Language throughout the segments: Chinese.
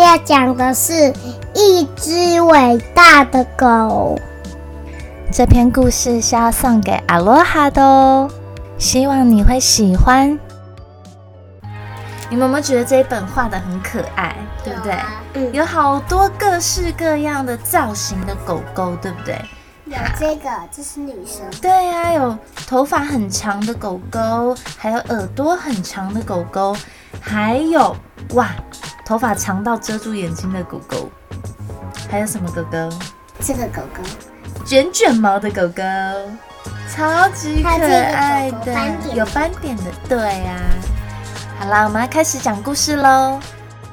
要讲的是一只伟大的狗。 这篇故事是要送给阿罗哈的哦，希望你会喜欢。你们有没有觉得这一本画得很可爱，对不对？有好多各式各样的造型的狗狗，对不对？ 有这是女生。 对呀，有头发很长的狗狗，还有耳朵很长的狗狗，还有头发长到遮住眼睛的狗狗。还有什么狗狗？ 这个狗狗卷卷毛的狗狗，超级可爱的，有斑点的，对呀。好啦，我们要开始讲故事咯。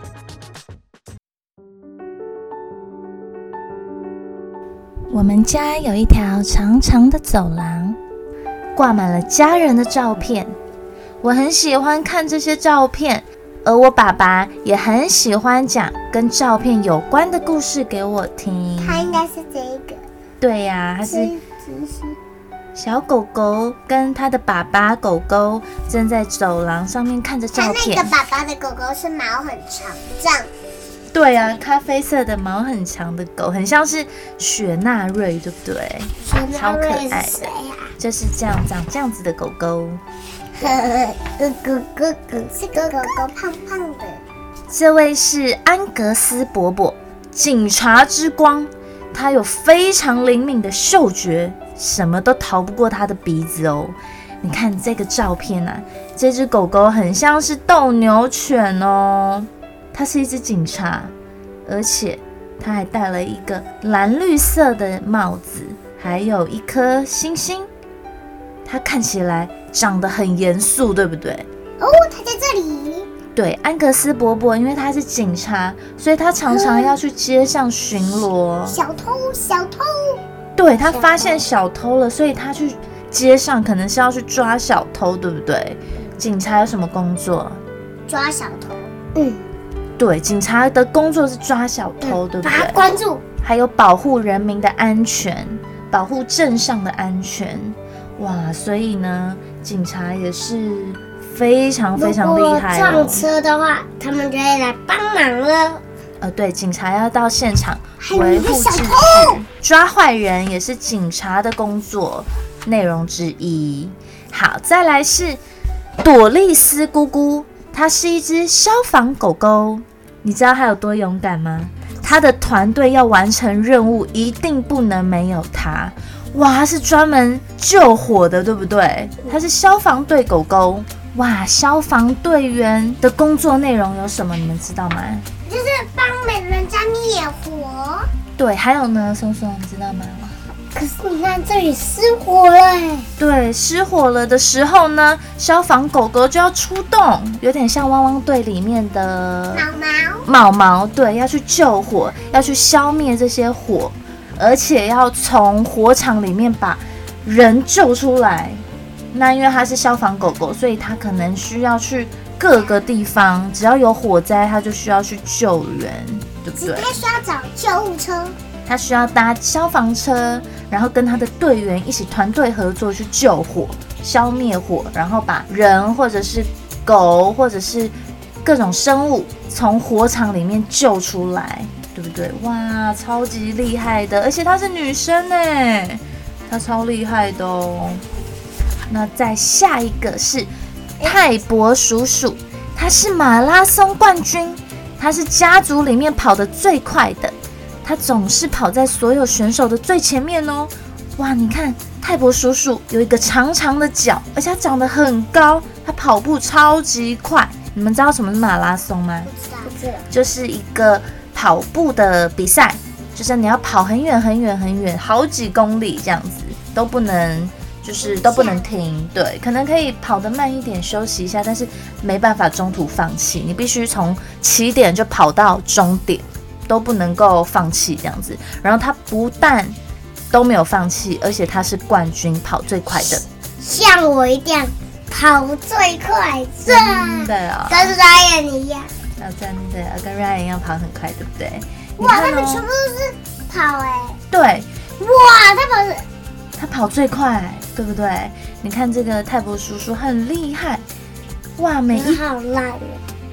我们家有一条长长的走廊，挂满了家人的照片。我很喜欢看这些照片，而我爸爸也很喜欢讲跟照片有关的故事给我听。 他应该是这个。 对呀，他是小狗狗跟他的爸爸狗狗正在走廊上面看着照片。 他那个爸爸的狗狗是毛很长，这样。 对啊，咖啡色的毛很长的狗，很像是雪纳瑞，对不对？超可爱的，就是这样长这样子的狗狗。 这个狗狗胖胖的。 这位是安格斯伯伯，警察之光。他有非常灵敏的嗅觉，什么都逃不过他的鼻子哦。你看这个照片啊，这只狗狗很像是斗牛犬哦。它是一只警察，而且它还戴了一个蓝绿色的帽子，还有一颗星星。它看起来长得很严肃，对不对？ 哦，它在这里。 对，安格斯伯伯，因为他是警察，所以他常常要去街上巡逻。 小偷！ 对，他发现小偷了，所以他去街上可能是要去抓小偷，对不对？警察有什么工作？ 抓小偷。 对，警察的工作是抓小偷，对不对？ 把他关住， 还有保护人民的安全，保护镇上的安全。哇，所以呢，警察也是非常非常厉害哦。 如果撞车的话，他们就会来帮忙了。 对，警察要到现场维护秩序，抓坏人也是警察的工作内容之一。好，再来是朵丽丝姑姑，她是一只消防狗狗。你知道她有多勇敢吗？她的团队要完成任务，一定不能没有她。哇，她是专门救火的，对不对？她是消防队狗狗。哇，消防队员的工作内容有什么？你们知道吗？ 就是帮人家灭火。 对，还有呢，松松，你知道吗？ 可是你看这里失火了哎。 对，失火了的时候呢，消防狗狗就要出动，有点像汪汪队里面的毛毛，对，要去救火，要去消灭这些火，而且要从火场里面把人救出来。那因为它是消防狗狗，所以它可能需要去各个地方，只要有火灾，它就需要去救援，对不对？ 它需要找救护车， 它需要搭消防车，然后跟他的队员一起团队合作去救火、消灭火，然后把人或者是狗或者是各种生物从火场里面救出来，对不对？哇，超级厉害的，而且她是女生耶，她超厉害的哦。那再下一个是泰伯叔叔，他是马拉松冠军，他是家族里面跑得最快的，他总是跑在所有选手的最前面哦。哇，你看泰伯叔叔有一个长长的脚，而且他长得很高，他跑步超级快。你们知道什么是马拉松吗？ 不知道， 就是一个跑步的比赛，就是你要跑很远很远很远，好几公里这样子，都不能停，对，可能可以跑得慢一点休息一下，但是没办法中途放弃，你必须从起点就跑到终点，都不能够放弃这样子。然后他不但都没有放弃，而且他是冠军，跑最快的。 像我一样跑最快， 真的哦， 跟 Ryan 一样。 真的跟 Ryan 一样跑很快，对不对？ 哇，他们全部都是跑哎。 对， 哇， 他跑最快，对不对？你看这个泰伯叔叔很厉害，哇， 好烂哦。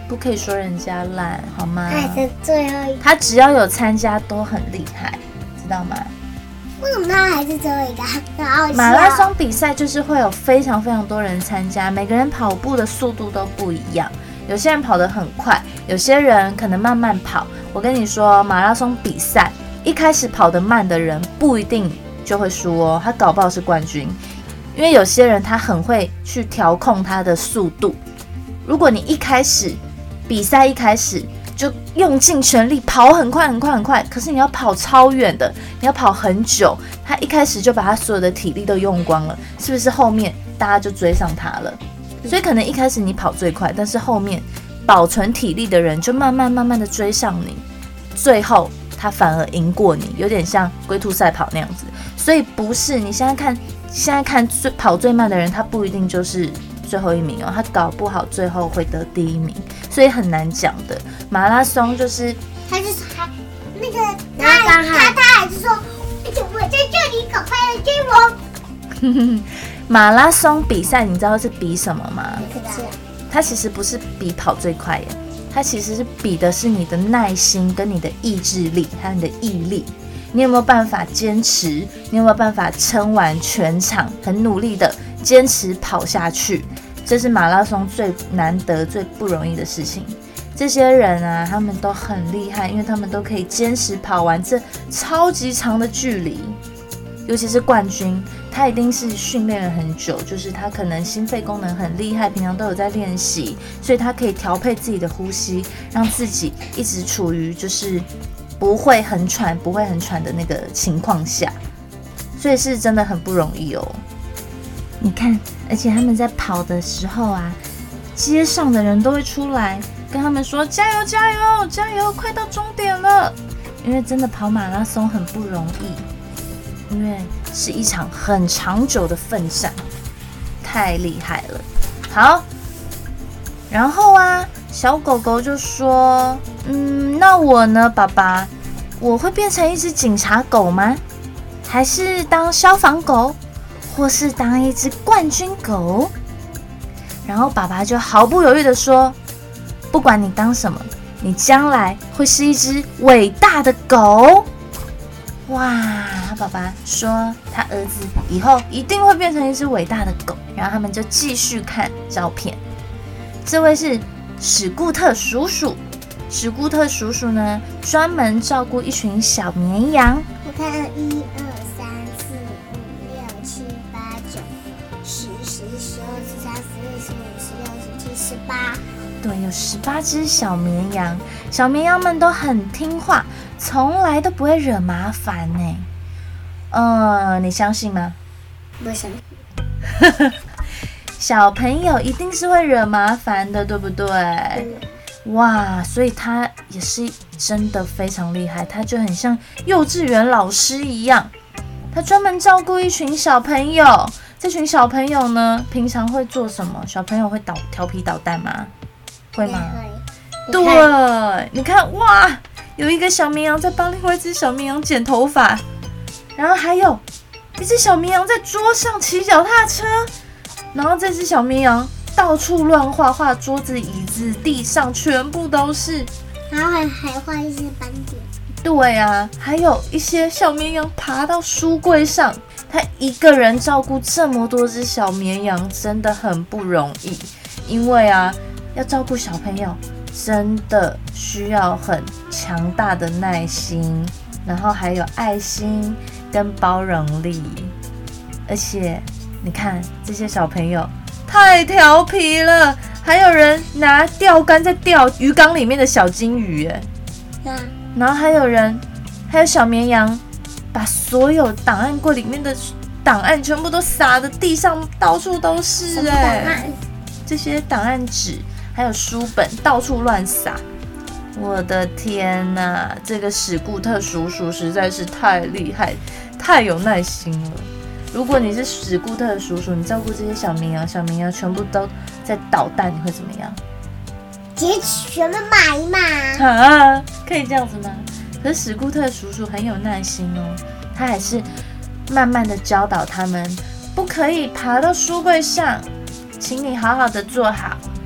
不可以说人家烂，好吗？ 还是最后一个， 他只要有参加都很厉害，知道吗？ 为什么他还是最后一个？很好笑。 马拉松比赛就是会有非常非常多人参加，每个人跑步的速度都不一样，有些人跑得很快，有些人可能慢慢跑。我跟你说，马拉松比赛一开始跑得慢的人不一定就会输哦，他搞不好是冠军，因为有些人他很会去调控他的速度。如果你比赛一开始就用尽全力跑很快很快很快，可是你要跑超远的，你要跑很久，他一开始就把他所有的体力都用光了，是不是后面大家就追上他了？所以可能一开始你跑最快，但是后面保存体力的人就慢慢的追上你，最后他反而赢过你，有点像龟兔赛跑那样子。所以不是你现在看跑最慢的人，他不一定就是最后一名哦，他搞不好最后会得第一名，所以很难讲的。马拉松就是他就是那个他还是说，我在这里，赶快来追我。 马拉松比赛，你知道是比什么吗？ 不知道。 它其实不是比跑最快耶，它其实是比的是你的耐心跟你的意志力，还有你的毅力。你有没有办法坚持？你有没有办法撑完全场，很努力的坚持跑下去？这是马拉松最难得、最不容易的事情。这些人啊，他们都很厉害，因为他们都可以坚持跑完这超级长的距离。尤其是冠军，他一定是训练了很久，就是他可能心肺功能很厉害，平常都有在练习，所以他可以调配自己的呼吸，让自己一直处于就是不会很喘的那个情况下，所以是真的很不容易哦。你看，而且他们在跑的时候啊，街上的人都会出来跟他们说加油加油加油，快到终点了。因为真的跑马拉松很不容易，因为是一场很长久的奋战，太厉害了。好，然后啊，小狗狗就说，那我呢，爸爸，我会变成一只警察狗吗？还是当消防狗，或是当一只冠军狗？然后爸爸就毫不犹豫地说，不管你当什么，你将来会是一只伟大的狗。哇，爸爸说他儿子以后一定会变成一只伟大的狗。然后他们就继续看照片，这位是史固特叔叔。史固特叔叔呢，专门照顾一群小绵羊。 我看1、2、3、4、5、6、7、8、9、10、11、12、13、14、15、16、17、18。 对，有18只小绵羊，小绵羊们都很听话，从来都不会惹麻烦呢。你相信吗？ 不相信。 小朋友一定是会惹麻烦的，对不对？哇，所以他也是真的非常厉害，他就很像幼稚园老师一样，他专门照顾一群小朋友。这群小朋友呢，平常会做什么？小朋友会调皮捣蛋吗？会吗？对，你看，哇，有一个小绵羊在帮另外一只小绵羊剪头发，然后还有一只小绵羊在桌上骑脚踏车，然后这只小绵羊到处乱画桌子、椅子、地上全部都是， 然后还画一些斑点。 对啊，还有一些小绵羊爬到书柜上。他一个人照顾这么多只小绵羊，真的很不容易。因为啊，要照顾小朋友，真的需要很强大的耐心，然后还有爱心跟包容力。而且你看这些小朋友太调皮了，还有人拿钓竿在钓鱼缸里面的小金鱼耶。然后还有小绵羊把所有档案柜里面的档案全部都撒的地上，到处都是这些档案纸还有书本到处乱撒。我的天哪，这个史固特叔叔实在是太厉害，太有耐心了。如果你是史固特叔叔，你照顾这些小绵羊全部都在捣蛋，你会怎么样？ 直接全部骂一骂啊！可以这样子吗？可是史固特叔叔很有耐心哦，他还是慢慢的教导他们，不可以爬到书柜上，请你好好的坐好，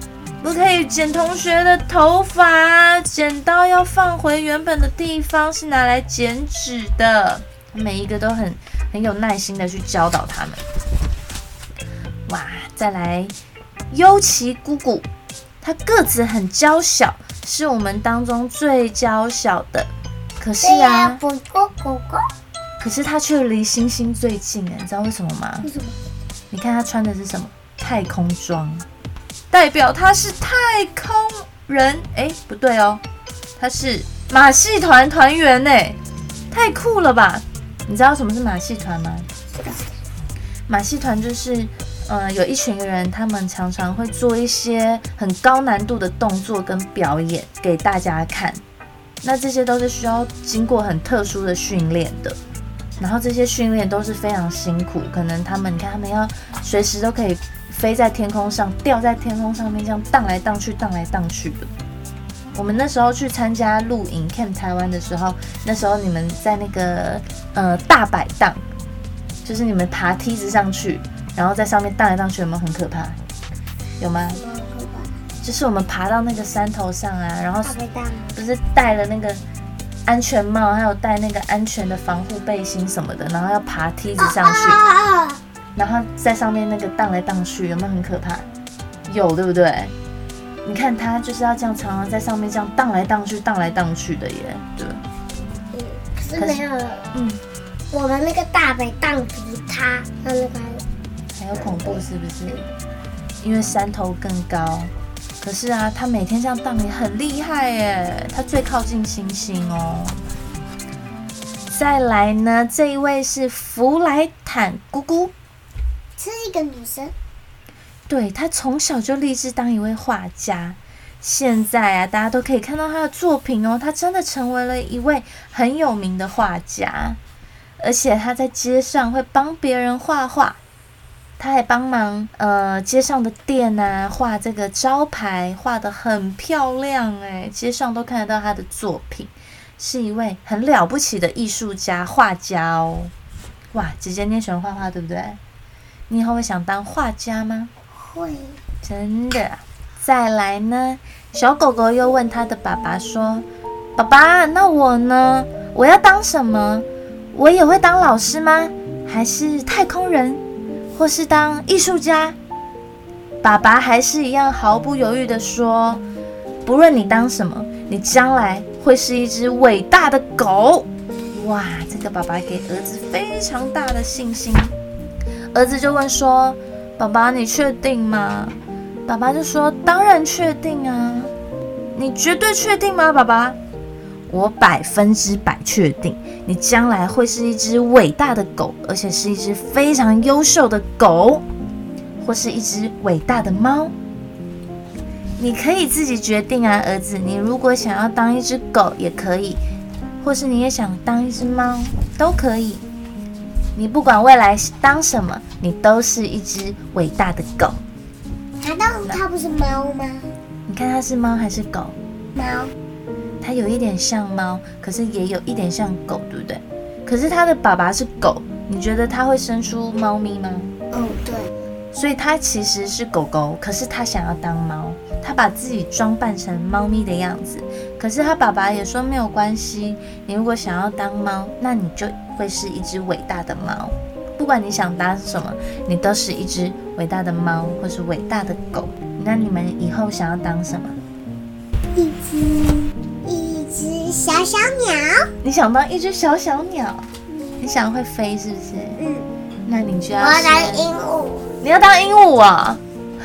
不可以剪同学的头发，剪刀要放回原本的地方，是拿来剪纸的。每一个都很有耐心的去教导他们。哇，再来优奇姑姑，她个子很娇小，是我们当中最娇小的。可是啊，可是她却离星星最近哎，你知道为什么吗？ 为什么？ 你看她穿的是什么？太空装，代表她是太空人。哎，不对哦，她是马戏团团员哎，太酷了吧！你知道什么是马戏团吗？马戏团就是有一群人，他们常常会做一些很高难度的动作跟表演给大家看。那这些都是需要经过很特殊的训练的，然后这些训练都是非常辛苦，可能他们要随时都可以飞在天空上，吊在天空上面，这样荡来荡去，荡来荡去的。我们那时候去参加露营 Camp 台湾的时候，那时候你们在那个大摆荡，就是你们爬梯子上去，然后在上面荡来荡去，有没有很可怕？有吗？就是我们爬到那个山头上啊，然后不是戴了那个安全帽，还有戴那个安全的防护背心什么的，然后要爬梯子上去，然后在上面那个荡来荡去，有没有很可怕？有，对不对？你看他就是要这样常常在上面这样荡来荡去，荡来荡去的耶，对。 可是没有，我们那个大摆荡比他那个还有恐怖是不是？因为山头更高。可是啊，他每天这样荡也很厉害耶，他最靠近星星哦。再来呢，这一位是弗莱坦姑姑， 是一个女生。 对，她从小就立志当一位画家，现在啊，大家都可以看到她的作品哦，她真的成为了一位很有名的画家，而且她在街上会帮别人画画。他还帮忙街上的店啊画这个招牌，画得很漂亮哎，街上都看得到他的作品，是一位很了不起的艺术家画家哦。哇，姐姐你也喜欢画画对不对？你以后会想当画家吗？ 会， 真的。再来呢，小狗狗又问他的爸爸说：“爸爸，那我呢？我要当什么？我也会当老师吗？还是太空人？或是当艺术家？”爸爸还是一样毫不犹豫地说：“不论你当什么，你将来会是一只伟大的狗。”哇，这个爸爸给儿子非常大的信心。儿子就问说：“爸爸，你确定吗？”爸爸就说：“当然确定啊。”“你绝对确定吗，爸爸？”“我100%确定，你将来会是一只伟大的狗，而且是一只非常优秀的狗，或是一只伟大的猫。你可以自己决定啊，儿子。你如果想要当一只狗也可以，或是你也想当一只猫都可以。你不管未来当什么，你都是一只伟大的狗。” 难道它不是猫吗？ 你看它是猫还是狗？ 猫。 它有一点像猫，可是也有一点像狗，对不对？可是它的爸爸是狗，你觉得它会生出猫咪吗？ 对。 所以它其实是狗狗，可是它想要当猫，它把自己装扮成猫咪的样子。可是它爸爸也说没有关系，你如果想要当猫，那你就会是一只伟大的猫。不管你想当什么，你都是一只伟大的猫或是伟大的狗。那你们以后想要当什么？ 一只小小鸟。 你想当一只小小鸟？你想会飞是不是？那你就要我要当鹦鹉。 你要当鹦鹉啊？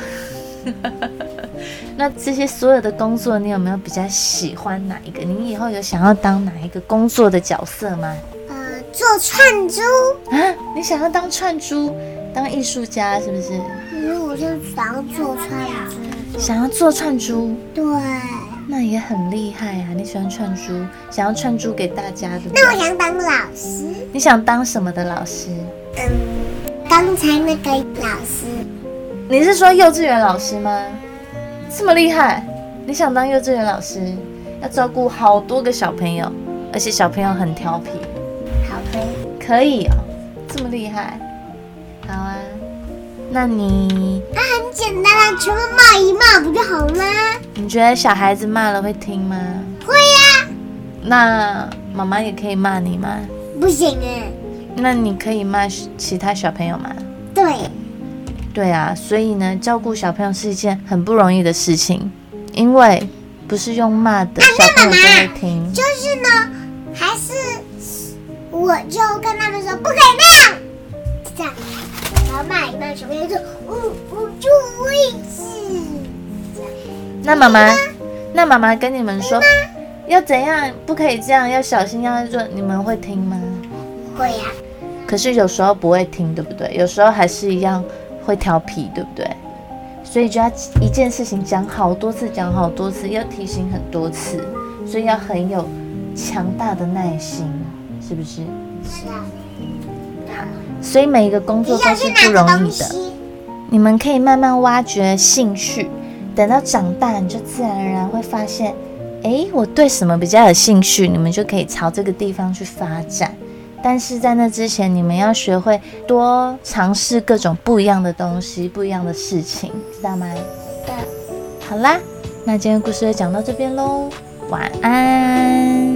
那这些所有的工作，你有没有比较喜欢哪一个？你以后有想要当哪一个工作的角色吗？ 做串珠啊？你想要当串珠，当艺术家是不是？ 我就想要做串珠。 想要做串珠？ 对。 那也很厉害啊！你喜欢串珠，想要串珠给大家，对不对？ 那我想当老师。 你想当什么的老师？ 刚才那个老师。 你是说幼稚园老师吗？这么厉害？你想当幼稚园老师，要照顾好多个小朋友，而且小朋友很调皮。 好，可以。 可以哦，这么厉害。好啊， 那你很简单啊，全部骂一骂不就好了吗？ 你觉得小孩子骂了会听吗？ 会呀。 那妈妈也可以骂你吗？ 不行啊。 那你可以骂其他小朋友吗？对啊，所以呢，照顾小朋友是一件很不容易的事情，因为不是用骂的，小朋友就会听。 就是呢，还是我就跟他们说不可以那样，这样，然后骂一骂，小朋友就捂住位置。 那妈妈跟你们说要怎样，不可以这样，要小心，要做，你们会听吗？ 会呀。 可是有时候不会听，对不对？有时候还是一样会调皮，对不对？所以就要一件事情讲好多次，要提醒很多次，所以要很有强大的耐心，是不是？ 是啊。 好，所以每一个工作都是不容易的。你们可以慢慢挖掘兴趣，等到长大，你就自然而然会发现，我对什么比较有兴趣，你们就可以朝这个地方去发展。但是在那之前，你们要学会多尝试各种不一样的东西，不一样的事情，知道吗？ 对。 好啦，那今天的故事就讲到这边咯，晚安。